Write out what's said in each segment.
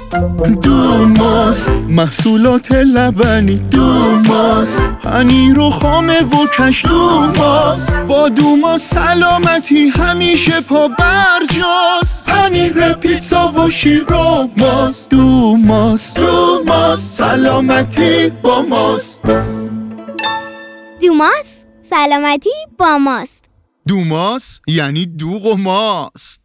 دوماس، محصولات لبنی دوماس، پنیر و خامه و کش دوماس. با دوماس سلامتی همیشه پا برجاست. پنیر پیتزا و شیر و ماست. دوماس، دوماس، سلامتی با ماست. دوماس، سلامتی با ماست. دوماس یعنی دوغ و ماست.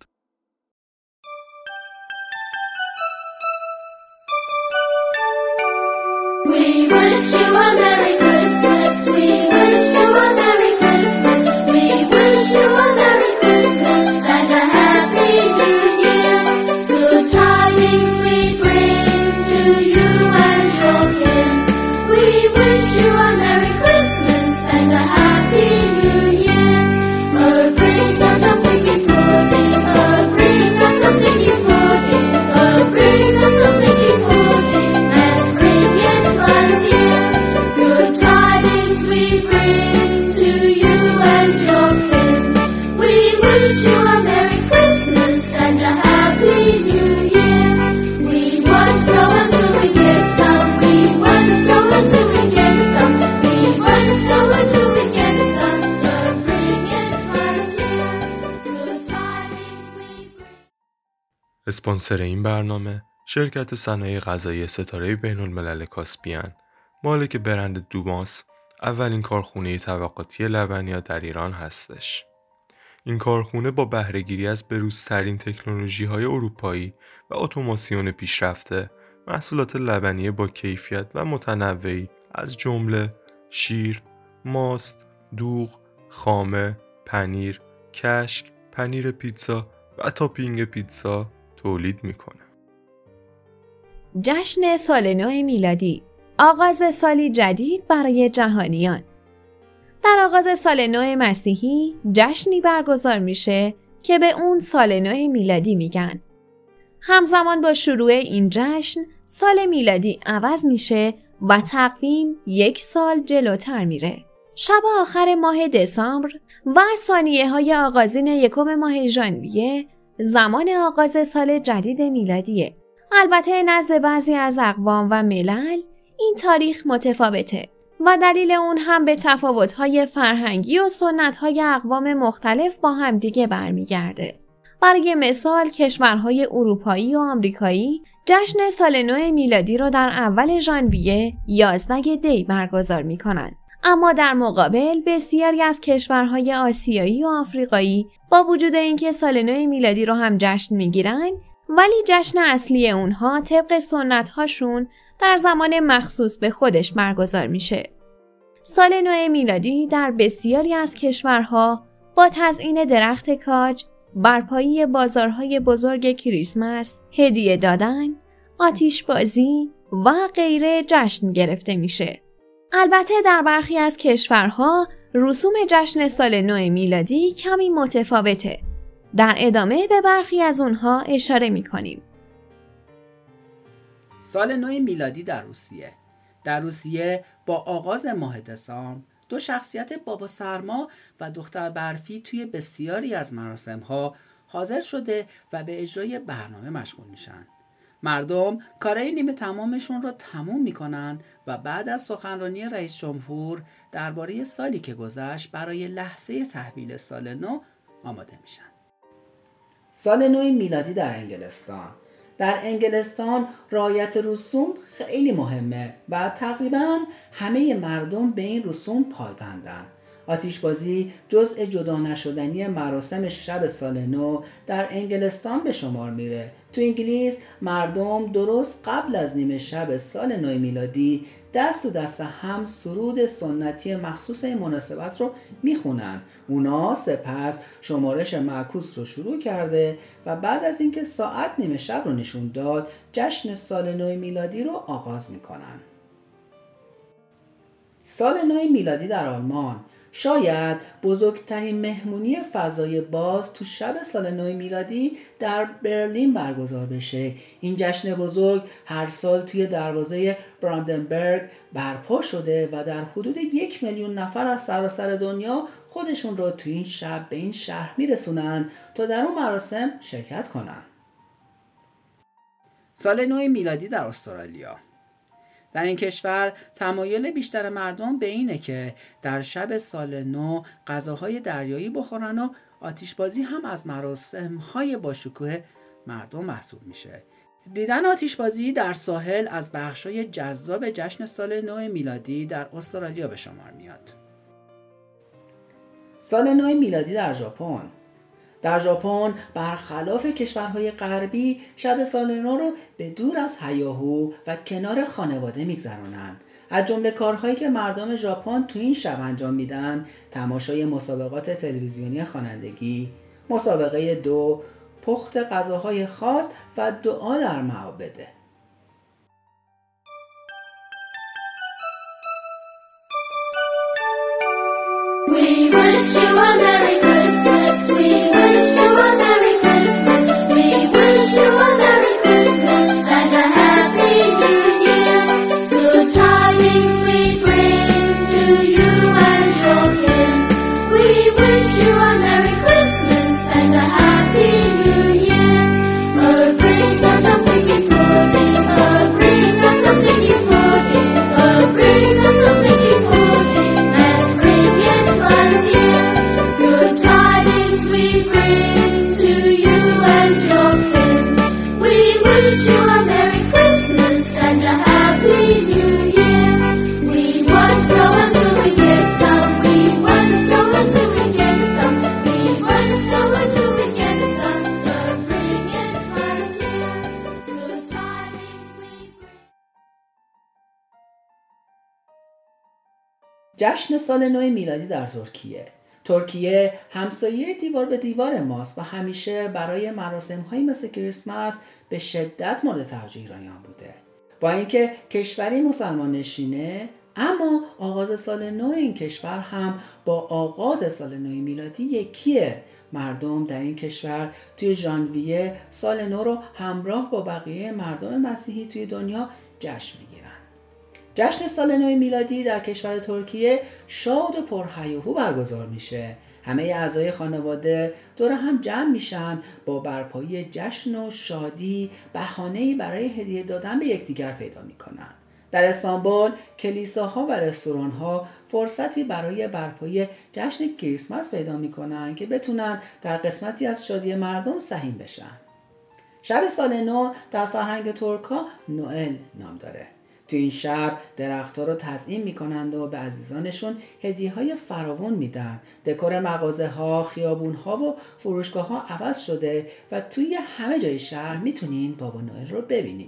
We wish you a Merry Christmas. We wish you a Merry Christmas. We wish you a Merry Christmas and a Happy New Year. Good tidings we bring to you and your kin. We wish you a Merry Christmas and a Happy New Year. Bring us something important. Bring us something important. Bring us something important and bring it right here. Good tidings we bring to you and your kin. We wish you a Merry Christmas and a Happy New Year. We won't go until we get some. We won't go until we get some. We won't go until we get some. So bring it right here. Good tidings we bring. اسپانسر این برنامه شرکت صنایع غذایی ستاره بین‌الملل کاسپیان، مالک برند دوماس، اولین کارخونه طبقاتی لبنیات در ایران هستش. این کارخونه با بهره‌گیری از بروزترین تکنولوژی‌های اروپایی و اتوماسیون پیشرفته، محصولات لبنی با کیفیت و متنوعی از جمله شیر، ماست، دوغ، خامه، پنیر، کشک، پنیر پیتزا و تاپینگ پیتزا تولید میکنه. جشن سال نو میلادی، آغاز سالی جدید برای جهانیان. در آغاز سال نو مسیحی جشنی برگزار میشه که به اون سال نو میلادی میگن. همزمان با شروع این جشن سال میلادی عوض میشه و تقویم یک سال جلوتر میره. شب آخر ماه دسامبر و ثانیه‌های آغازین یکم ماه ژانویه زمان آغاز سال جدید میلادیه. البته نزد بعضی از اقوام و ملل این تاریخ متفاوته و دلیل اون هم به تفاوت‌های فرهنگی و سنت‌های اقوام مختلف با هم دیگه برمیگرده. برای مثال کشورهای اروپایی و آمریکایی جشن سال نو میلادی رو در اول ژانویه 11 دی برگزار می‌کنن. اما در مقابل بسیاری از کشورهای آسیایی و آفریقایی با وجود اینکه سال نو میلادی رو هم جشن میگیرن ولی جشن اصلی اونها طبق سنت‌هاشون در زمان مخصوص به خودش برگزار میشه. سال نو میلادی در بسیاری از کشورها با تزیین درخت کاج، برپایی بازارهای بزرگ کریسمس، هدیه دادن، آتیش‌بازی و غیره جشن گرفته میشه. البته در برخی از کشورها رسوم جشن سال نو میلادی کمی متفاوته. در ادامه به برخی از اونها اشاره میکنیم. سال نو میلادی در روسیه با آغاز ماه دسامبر دو شخصیت بابا سرما و دختر برفی توی بسیاری از مراسم‌ها حاضر شده و به اجرای برنامه مشغول میشن. مردم کارهای نیمه تمامشون رو تموم میکنن و بعد از سخنرانی رئیس جمهور درباره سالی که گذشت برای لحظه تحویل سال نو آماده میشن. سال نو میلادی در انگلستان رعایت رسوم خیلی مهمه و تقریبا همه مردم به این رسوم پایبندن. آتیشبازی جزء جدا نشدنی مراسم شب سال نو در انگلستان به شمار میره. تو انگلیس مردم درست قبل از نیمه شب سال نو میلادی دست تو دست هم سرود سنتی مخصوص این مناسبت رو میخونن. اونا سپس شمارش معکوس رو شروع کرده و بعد از اینکه ساعت نیمه شب رو نشون داد جشن سال نو میلادی رو آغاز میکنن. سال نو میلادی در آلمان شاید بزرگترین مهمونی فضای باز تو شب سال نو میلادی در برلین برگزار بشه. این جشن بزرگ هر سال توی دروازه براندنبرگ برپا شده و در حدود 1 میلیون نفر از سراسر دنیا خودشون رو تو این شب به این شهر میرسونن تا در اون مراسم شرکت کنن. سال نو میلادی در استرالیا. در این کشور تمایل بیشتر مردم به اینه که در شب سال نو غذاهای دریایی بخورن و آتشبازی هم از مراسم‌های باشکوه مردم محسوب میشه. دیدن آتشبازی در ساحل از بخشای جذاب جشن سال نو میلادی در استرالیا به شمار میاد. سال نو میلادی در ژاپن. در ژاپن برخلاف کشورهای غربی شب سال نو رو به دور از هیاهو و کنار خانواده میگذرونن. از جمله کارهایی که مردم ژاپن تو این شب انجام میدن تماشای مسابقات تلویزیونی خوانندگی، مسابقه دو، پخت غذاهای خاص و دعا در معابده. We wish you a Merry Christmas. We wish you a Merry Christmas. We wish you a Merry Christmas and a Happy New Year. Good tidings we bring to you and your kin. We wish you a Merry Christmas and a Happy New Year. Bring us something important. Bring us something important. Bring us something important and bring it right here. Good tidings we bring to you and your kin. We wish you a Merry Christmas and a Happy New Year. We won't go until we get some. We won't go until we get some. We won't go until we get some. So bring it right here. Good tidings we bring. جشن سال نو میلادی در ترکیه. ترکیه همسایه دیوار به دیوار ماست و همیشه برای مراسم‌هایی مثل کریسمس به شدت مورد توجه ایرانیان بوده. با اینکه کشوری مسلمان نشینه، اما آغاز سال نو این کشور هم با آغاز سال نو میلادی یکیه. مردم در این کشور توی ژانویه سال نو رو همراه با بقیه مردم مسیحی توی دنیا جشن میگیرن. جشن سال نو میلادی در کشور ترکیه شاد و پرهیاهو برگزار میشه. همه اعضای خانواده دور هم جمع میشن، با برپایی جشن و شادی بهانه‌ای برای هدیه دادن به یکدیگر پیدا میکنن. در استانبول کلیساها و رستوران‌ها فرصتی برای برپایی جشن کریسمس پیدا میکنن که بتونن در قسمتی از شادی مردم سهیم بشن. شب سال نو در فرهنگ ترک‌ها نوئل نام داره. تو این شب درخت‌ها رو تزیین می‌کنند و به عزیزانشون هدیه‌های فراوان میدن. دکور مغازه‌ها، خیابون‌ها و فروشگاه‌ها عوض شده و توی همه جای شهر میتونین بابا نوئل رو ببینین.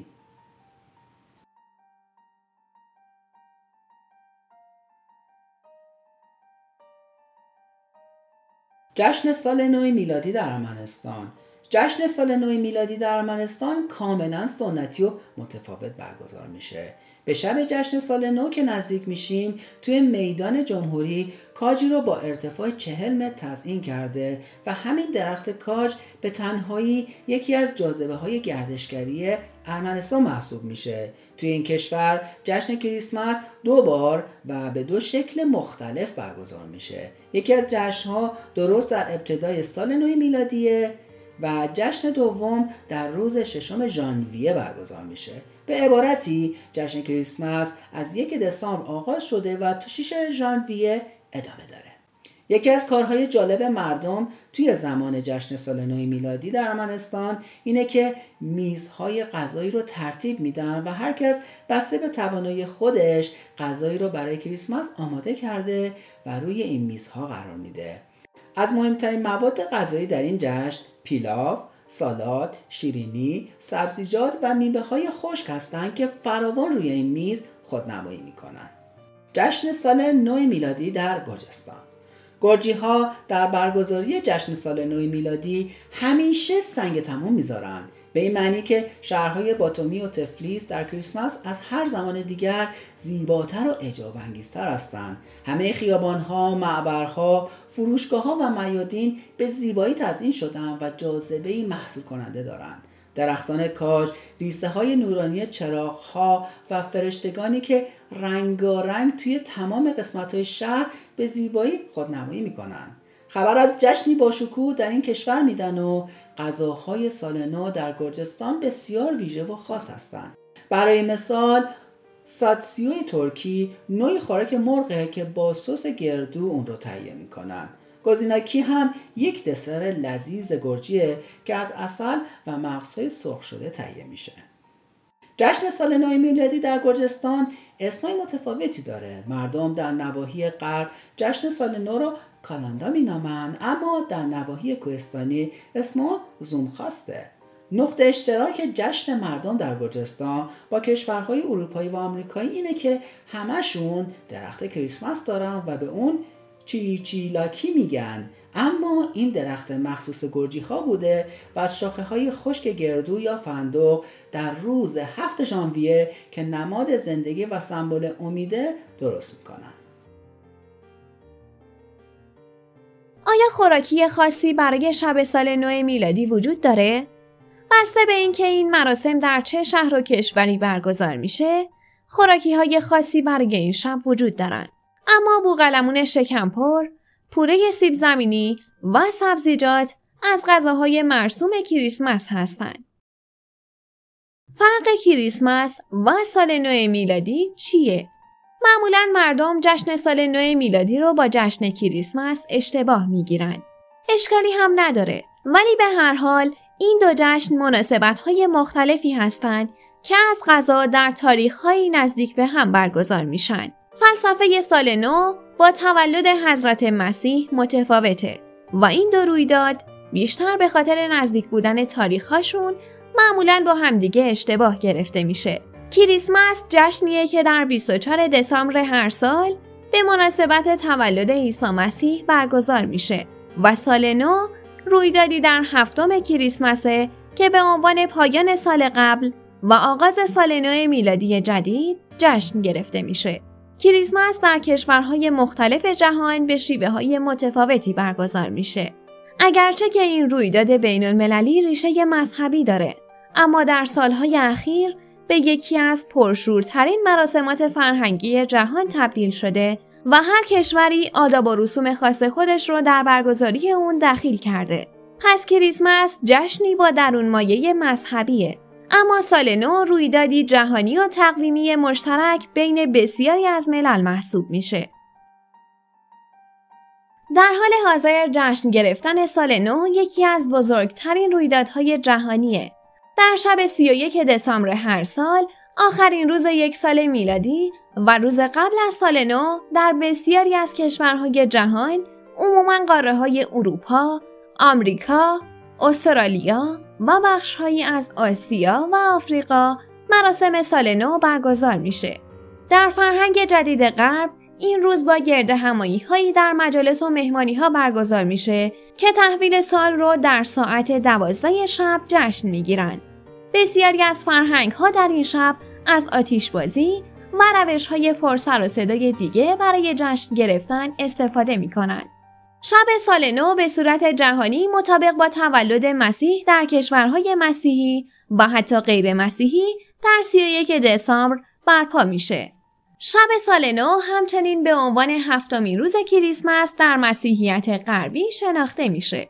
جشن سال نو میلادی در ارمنستان. جشن سال نو میلادی در ارمنستان کاملا سنتی و متفاوت برگزار میشه. به شب جشن سال نو که نزدیک میشیم توی میدان جمهوری کاجی رو با ارتفاع 40 متر تزیین کرده و همین درخت کاج به تنهایی یکی از جاذبه‌های گردشگری ارمنستان محسوب میشه. توی این کشور جشن کریسمس 2 بار و به 2 شکل مختلف برگزار میشه. یکی از جشن‌ها درست در ابتدای سال نو میلادیه و جشن دوم در روز 6 ژانویه برگزار میشه. به عبارتی جشن کریسمس از 1 دسامبر آغاز شده و تا 6 ژانویه ادامه داره. یکی از کارهای جالب مردم توی زمان جشن سال نو میلادی در ارمنستان اینه که میزهای غذایی رو ترتیب میدن و هر کس بسته به توانایی خودش غذایی رو برای کریسمس آماده کرده و روی این میزها قرار میده. از مهمترین مواد غذایی در این جشن پیلاو، سالاد، شیرینی، سبزیجات و میوه‌های خشک هستند که فراوان روی این میز خودنمایی میکنن. جشن سال نو میلادی در گرجستان. گرجی‌ها در برگزاری جشن سال نو میلادی همیشه سنگ تموم میذارن، به این معنی که شهرهای باتومی و تفلیس در کریسمس از هر زمان دیگر زیباتر و اعجاب‌انگیزتر هستند. همه خیابان‌ها، معبرها، فروشگاه‌ها و میادین به زیبایی تزیین شدن و جاذبه‌ای محصور کننده دارند. درختان کاج، ریسه‌های نورانی چراغ‌ها و فرشتگانی که رنگارنگ توی تمام قسمت‌های شهر به زیبایی خودنمایی می‌کنند. خبر از جشنی باشکوه در این کشور میدن و غذاهای سال نو در گرجستان بسیار ویژه و خاص هستند. برای مثال ساتسیوی ترکی نوعی خوراک مرغه که با سس گردو اون رو تهیه میکنن. گوزیناکی هم یک دسر لذیذ گرجیه که از عسل و مغزهای سرخ شده تهیه میشه. جشن سال نو میلادی در گرجستان اسمای متفاوتی داره. مردم در نواحی غرب جشن سال نو رو کالاندا مینامن، اما در نواحی کوهستانی اسم زومخاسته. نقطه اشتراک جشن مردم در گرجستان با کشورهای اروپایی و آمریکایی اینه که همشون درخت کریسمس دارن و به اون چیچیلاکی میگن، اما این درخت مخصوص گرجی ها بوده و از شاخه های خشک گردو یا فندق در روز 7 ژانویه که نماد زندگی و سمبل امیده درست میکنن. آیا خوراکی خاصی برای شب سال نو میلادی وجود داره؟ بسته به اینکه این مراسم در چه شهر و کشوری برگزار میشه، خوراکی‌های خاصی برای این شب وجود دارن. اما بوقلمون شکمپر، پوره سیب زمینی و سبزیجات از غذاهای مرسوم کریسمس هستند. فرق کریسمس و سال نو میلادی چیه؟ معمولاً مردم جشن سال نو میلادی رو با جشن کریسمس اشتباه میگیرن. اشکالی هم نداره، ولی به هر حال این دو جشن مناسبت‌های مختلفی هستند که از قضا در تاریخ‌های نزدیک به هم برگزار میشن. فلسفه سال نو با تولد حضرت مسیح متفاوته و این دو رویداد بیشتر به خاطر نزدیک بودن تاریخ‌هاشون معمولاً با همدیگه اشتباه گرفته میشه. کریسمس جشنیه که در 24 دسامبر هر سال به مناسبت تولد عیسی مسیح برگزار میشه و سال نو رویدادی در 7 کریسمسه که به عنوان پایان سال قبل و آغاز سال نو میلادی جدید جشن گرفته میشه. کریسمس در کشورهای مختلف جهان به شیوه‌های متفاوتی برگزار میشه. اگرچه که این رویداد بین‌المللی ریشه مذهبی داره، اما در سالهای اخیر به یکی از پرشورترین مراسمات فرهنگی جهان تبدیل شده و هر کشوری آداب و رسوم خاص خودش رو در برگزاری اون دخیل کرده. پس کریسمس جشنی با درون مایه مذهبیه، اما سال نو رویدادی جهانی و تقویمی مشترک بین بسیاری از ملل محسوب میشه. در حال حاضر جشن گرفتن سال نو یکی از بزرگترین رویدادهای جهانیه. در شب 31 دسامبر هر سال، آخرین روز یک سال میلادی و روز قبل از سال نو در بسیاری از کشورهای جهان، عموماً قاره‌های اروپا، آمریکا، استرالیا و بخش‌هایی از آسیا و آفریقا مراسم سال نو برگزار میشه. در فرهنگ جدید غرب این روز با گرد همایی‌هایی در مجالس و مهمانی‌ها برگزار میشه که تحویل سال رو در ساعت 12 شب جشن میگیرن. بسیاری از فرهنگ‌ها در این شب از آتش‌بازی و روش‌های پرسر و صدای دیگه برای جشن گرفتن استفاده می‌کنن. شب سال نو به صورت جهانی مطابق با تولد مسیح در کشورهای مسیحی و حتی غیر مسیحی در 31 دسامبر برپا میشه. شب سال نو همچنین به عنوان 7مین روز کریسمس در مسیحیت غربی شناخته میشه.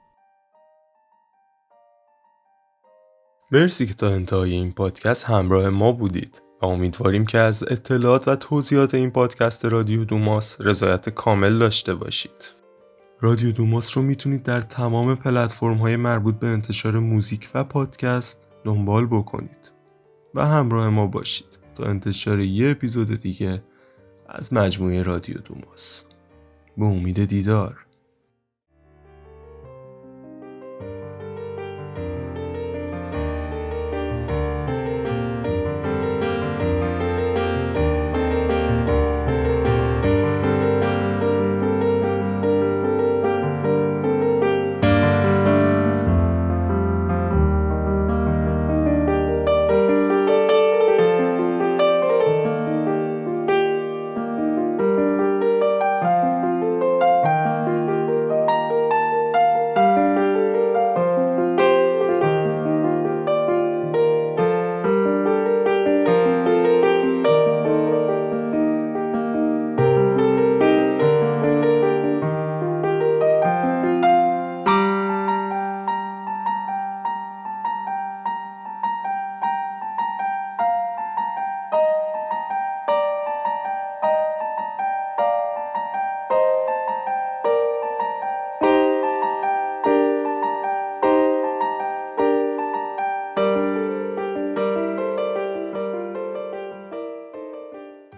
مرسی که تا انتهای این پادکست همراه ما بودید و امیدواریم که از اطلاعات و توضیحات این پادکست رادیو دوماس رضایت کامل داشته باشید. رادیو دوماس رو میتونید در تمام پلتفرم‌های مربوط به انتشار موزیک و پادکست دنبال بکنید و همراه ما باشید تا انتشار یه اپیزود دیگه از مجموعه رادیو دوماس. به امید دیدار.